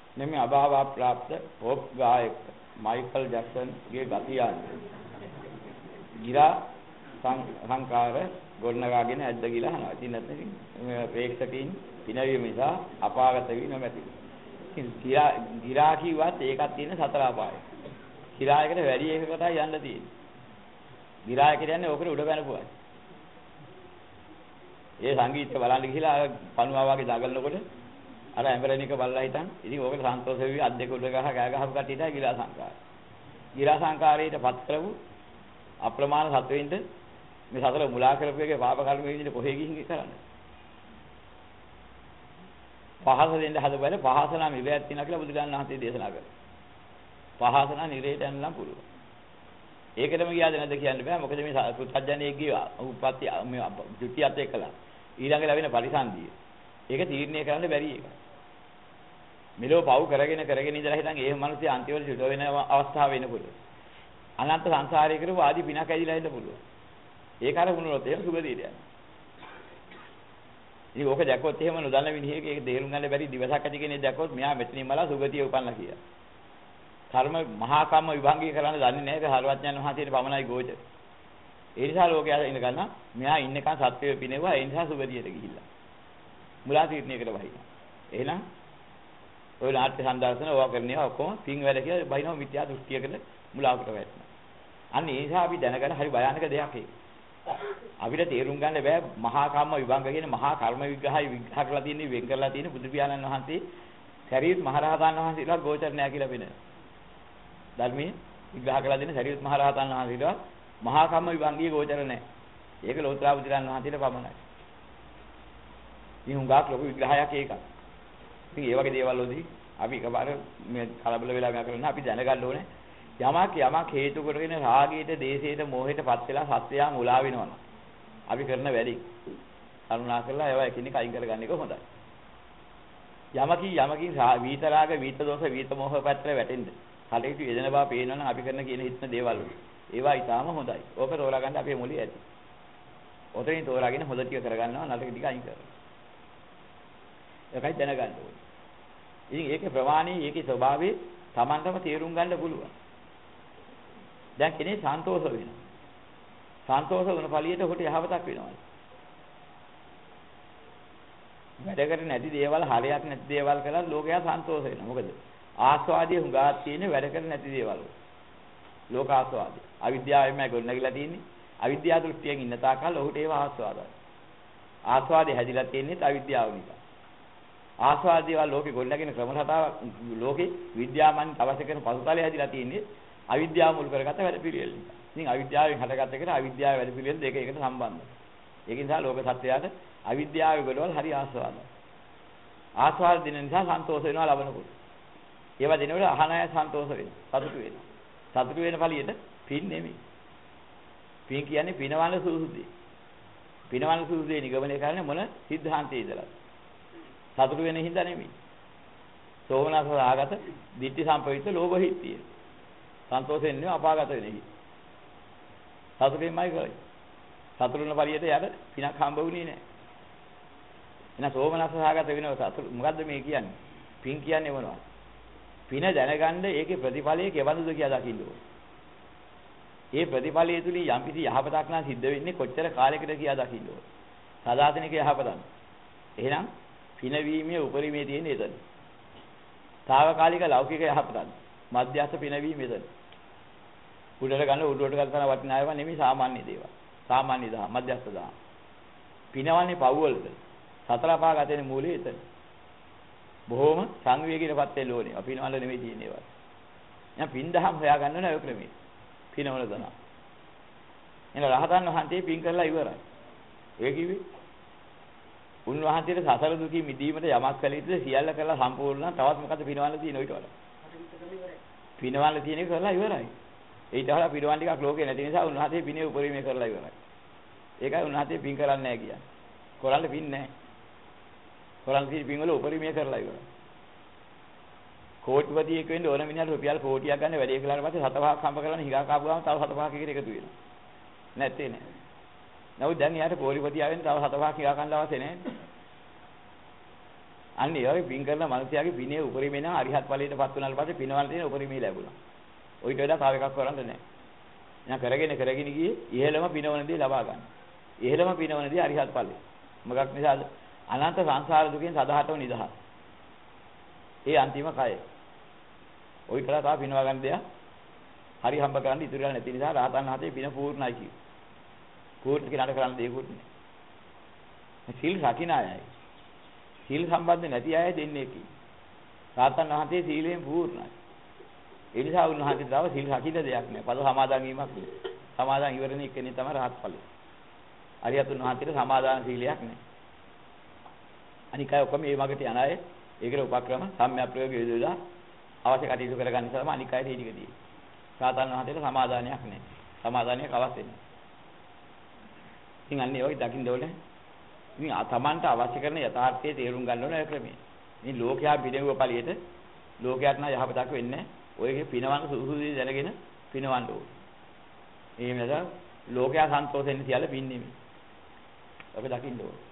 නෙමෙයි අභාව ප්‍රාප්ත pop ගායක Michael ජැක්සන්ගේ ගතියන්. ගිරා සංකාර ගොඩනගාගෙන ඇද්ද කියලා අහනවා. ඉතින් නැත්නම් මේ ප්‍රේක්ෂකයින් පිනවීම නිසා අපාගත වී නොමැති. ඉතින් ගිරා කිව්වත් ඒකක් තියෙන සතර අපාය. ගිරායකට වැඩි එකකටයි යන්න තියෙන්නේ. ගිරාය කියන්නේ ඕකට උඩ පැනපුවා. ඒ සංගීතය බලන්න ගිහිලා පණුවා වගේ දඟලනකොට අර ඇඹරණික බලලා හිටන් ඉතින් ඕකට සන්තෝෂ වෙවි අත් දෙක උඩ ගහ ගහපු කට්ටියටයි ගිරා සංකාරය. ගිරා සංකාරයට පත් කරපු අප්‍රමාණ සත්වෙින්ද මේ සතර මුලා කරපු එකේ පාප කර්ම විදිහට කොහෙ ගිහින් කරන්නේ? පහස දෙන්න හදපුවානේ පහස නම් ඉවයක් තියෙනවා කියලා බුදුරජාණන් වහන්සේ දේශනා කරා. පහස නම් නිරේට යන්න පුළුවන්. ඒකටම ගියාද නැද්ද කියන්න බෑ. මොකද මේ පුත්ජජනයේ ගියා උප්පත්ති මේ ත්‍ෘතියත් එක්කලා ඊළඟ ලැබෙන පරිසන්දිය. ඒක තීරණය කරන්න බැරි එකක්. මෙලෝ පව් කරගෙන ඉඳලා හිටන් ඒ මිනිස්සු අන්තිමට සිට වෙන අවස්ථාව වෙනකොට අනන්ත සංසාරේ කරපු ආදි පිනක් ඇදිලා ඉන්න පුළුවන්. ඒක අර වුණොත් එහෙම සුගතියට යනවා. ඉතින් ඕක දැක්කොත් එහෙම නොදන්න විනිහේක ඒක තේරුම් ගන්න බැරි දිවසක් ඇති කෙනෙක් දැක්කොත් මෙයා මෙතනින් මලා සුගතිය උපන්නා කියලා. කර්ම මහා කම්ම විභංගී කරන්න දන්නේ නැහැ. ඒක හරවඥයන් වහන්සේට පමණයි ගෝචර. ඒ නිසා ලෝකයා ඉඳ ගන්න මෙයා ඉන්නකන් සත්‍යය පිනෙවුවා. ඒ නිසා සුගතියට ගිහිල්ලා. මුලා තීරණයකට වහිනවා. එහෙනම් ඔය නාට්‍ය සම්දර්ශන ඕවා කරන්නේ ඔක්කොම පින් වැඩ කියලා බයිනව මිත්‍යා දෘෂ්ටියකට මුලාවකට වැටෙනවා. අන්න ඒ නිසා අපි දැනගන්න හරි භයානක දෙයක් ඒක. අපිට තේරුම් ගන්න බෑ මහා කම්ම විභංග කියන මහා කර්ම විග්‍රහය විග්‍රහ කරලා තියෙන්නේ වෙන් කරලා තියෙන්නේ බුදු පියාණන් වහන්සේ සරියුත් මහරහතන් වහන්සේලා ගෝචර නෑ කියලා වෙන. ධර්මයේ විග්‍රහ කරලා දෙන සරියුත් මහරහතන් වහන්සේලා මහා කම්ම විභංගයේ ගෝචර නෑ. ඒක ලෝතර බුදුරන් වහන්සේට පමණයි. ඉතින් හුඟක් ලොකු විග්‍රහයක් ඒකක්. ඉතින් ඒ වගේ දේවල් වලදී අපි එකපාර මේ කලබල වෙලා ගා කරන අපි දැනගන්න ඕනේ යමක් හේතු කරගෙන රාගයට, දේශයට, මෝහයට පත් වෙලා සත්‍යය මුලා වෙනවා. අපි කරන වැඩි කරුණා කරලා ඒවා එකිනෙක අයින් කරගන්න එක හොඳයි. යමකින් වීත රාග, වීත දෝෂ, වීත මෝහ පැත්තට වැටෙන්න. කලෙක යෙදෙන බව පේනවනම් අපි කරන කියන හිතන දේවල් ඒවා ඊටාම හොඳයි. ඕක තෝරා ගන්න අපේ මොළේ ඇති. ඔතනින් තෝරාගෙන හොඳ ටික කරගන්නවා නරක ටික අයින් කරනවා. ඒකයි දැනගන්න ඕනේ. ඉතින් ඒකේ ප්‍රමාණය, ඒකේ ස්වභාවය Tamanටම තේරුම් ගන්න පුළුවන්. දැන් කෙනේ සන්තෝෂ වෙනවා. සන්තෝෂ වුණ ඵලියට ඔහුට යහපතක් වෙනවා. වැඩකට නැති දේවල්, හරයක් නැති දේවල් කළා ලෝකයා සන්තෝෂ වෙනවා. මොකද ආස්වාදයේ හුඟක් තියෙන්නේ වැඩකට නැති දේවල්. ලෝක ආස්වාදය. අවිද්‍යාවෙන්මයි ගොඩනගලා තියෙන්නේ. අවිද්‍යාව දෘෂ්ටියෙන් ඉන්න තාකල් ඔහුට ඒව ආස්වාදයි. ආස්වාදේ හැදිලා තියෙන්නේ අවිද්‍යාව නිසා. ආස්වාද දේවල් ලෝකේ ගොඩනගෙන ක්‍රම රටාවක් ලෝකේ විද්‍යාමන් අවශ්‍ය කරන පසුතලය හැදිලා තියෙන්නේ අවිද්‍යාව මුල් කරගත්ත වැඩ පිළිවෙල නිසා. ඉතින් අවිද්‍යාවෙන් හටගත්ත එකට අවිද්‍යාව වැඩ පිළිවෙල දෙක එකට සම්බන්ධයි. ඒක නිසා ලෝක සත්‍යයට අවිද්‍යාවේ ගොඩවල් හරි ආස්වාදයි. ආස්වාද දින නිසා සන්තෝෂ වෙනවා ලබනකොට. ඒවා දිනවල අහන අය සන්තෝෂ වෙනවා. සතුටු වෙනවා. සතුටු වෙන ඵලියට පින් නෙමෙයි. පින් කියන්නේ පිනවන සුසුදේ. පිනවන සුසුදේ නිගමනය කරන්නේ මොන සිද්ධාන්තයේ ඉඳලා. සතුටු වෙන හින්දා නෙමෙයි. සෝමනස ආගත, ditthi සම්පවිත ලෝභ හිත්තිය. සන්තෝෂයෙන් නෙවෙයි අපාගත වෙන හිත්. සතුටෙන්මයි කරන්නේ. සතුටුන පරියට යට පිනක් හම්බ වුණේ නැහැ. එහෙනම් සෝමනස ආගත වෙනවා සතුට. මොකද්ද මේ කියන්නේ? පින් කියන්නේ මොනවද? පින දැනගන්න ඒකේ ප්‍රතිඵලයේ කෙවඳුද කියලා දකින්න ඕනේ. ඒ ප්‍රතිඵලයේ තුලින් යම්කිසි යහපතක් නම් සිද්ධ වෙන්නේ කොච්චර කාලයකට කියලා දකින්න ඕනේ. සදාතනික යහපතක්. එහෙනම් පිනවීමේ උපරිමයේ තියෙන එතන. తాවකාලික ලෞකික යහපතක්. මධ්‍යස්ථ පිනවීම එතන. උඩට ගන්න උඩට ගන්න වටිනායව නෙමෙයි සාමාන්‍ය දේවල්. සාමාන්‍ය දා මධ්‍යස්ථ දා. පිනවන්නේ පව්වලද. සතර පාගතේ මූලයේ එතන. බොහොම සංවේගීනපත් වෙන්න ඕනේ. අපි පිනවල නෙමෙයි තියෙන්නේ ඒවා. දැන් පින් දහම් හොයා ගන්න ඕනේ ඔය ක්‍රමයේ. පිනවල දන. එන රහතන් වහන්සේ පින් කරලා ඉවරයි. ඒ කිව්වේ උන්වහන්සේට සසර දුකින් මිදීමට යමක් කළ යුතුද සියල්ල කරලා සම්පූර්ණ නම් තවත් මොකද පිනවන්න තියෙන ඊට වඩා. පිනවන්න තියෙන එක කරලා ඉවරයි. ඊට වඩා පිනවන්න ටිකක් ලෝකේ නැති නිසා උන්වහන්සේ පිනේ උපරිමය කරලා ඉවරයි. ඒකයි උන්වහන්සේ පින් කරන්නේ නැහැ කියන්නේ. කරන්න පින් නැහැ. කරන්න තියෙන පින් වල උපරිමය කරලා ඉවරයි. කෝටිපතියෙක් වෙන්න ඕන මිනිහට රුපියල් කෝටියක් ගන්න වැඩේ කළාට පස්සේ 7-5ක් හම්බ කරලා හිඟා කාපු ගමන් තව 7-5ක් එකට එකතු වෙනවා. නැත්තේ නෑ. නමුත් දැන් යාට කෝටිපතියා වෙන්න තව 7-5ක් හිඟා ගන්න අවශ්‍ය නැහැ. අන්න ඒ වගේ පින් කරන මනුස්සයාගේ පිනේ උපරිමේ නම් අරිහත් ඵලයටපත් වුණාට පස්සේ පිනවල තියෙන උපරිමේ ලැබුණා. ඔයිට වඩා තව එකක් කරන්න නැහැ. එහෙනම් කරගෙන ගියේ ඉහෙළම පිනවනදී ලබා ගන්න. ඉහෙළම පිනවනදී අරිහත් ඵලය. මොකක් නිසාද? අනන්ත සංසාර දුකෙන් සදාහටම නිදහස්. ඒ අන්තිම කය. ඔයිට වඩා තව පිනව ගන්න දෙයක් හරි හම්බ කරන්න ඉතුරු වෙලා නැති නිසා රහතන් වහන්සේ පින පූර්ණයි කිව්වා. පූර්ණ කිනාට කරන්න දෙයක්වත් නැහැ. සීල් රකින්න අයයි. සීල් සම්බන්ධ නැති අය දෙන්නේ කි. රහතන් වහන්සේ සීලයෙන් පූර්ණයි. ඒ නිසා උන්වහන්සේ තව සීල් රකින්න දෙයක් නැහැ. පද සමාදන් වීමක් නෙවෙයි. සමාදන් ඉවරනේ එක්කනේ තමයි රහත් ඵලය. අරියතුන් වහන්සේට සමාදාන සීලයක් නැහැ. අනික අය ඔක්කොම මේ වගට යන අය ඒකට උපක්‍රම සම්ම්‍යප්‍රයෝග යොදලා අවශ්‍ය කටයුතු කරගන්න නිසා තමයි අනික අය තේටිකදී. රහතන් වහන්සේට සමාදානයක් නැහැ. සමාදානයක් අවශ්‍ය නැහැ. ඉතින් අන්න ඒ වගේ දකින්න ඕනේ. ඉතින් තමන්ට අවශ්‍ය කරන යථාර්ථයේ තේරුම් ගන්න ඕන ඒ ක්‍රමය. මේ ලෝකයා පිනෙවුව ඵලියට ලෝකයට නම් යහපතක් වෙන්නේ ඔයගේ පිනවන්න සුසුදී දැනගෙන පිනවන්න ඕනේ. එහෙම නැත්නම් ලෝකයා සන්තෝෂෙන් තියලා පින් නෙමෙයි. ඔබ දකින්න ඕනේ.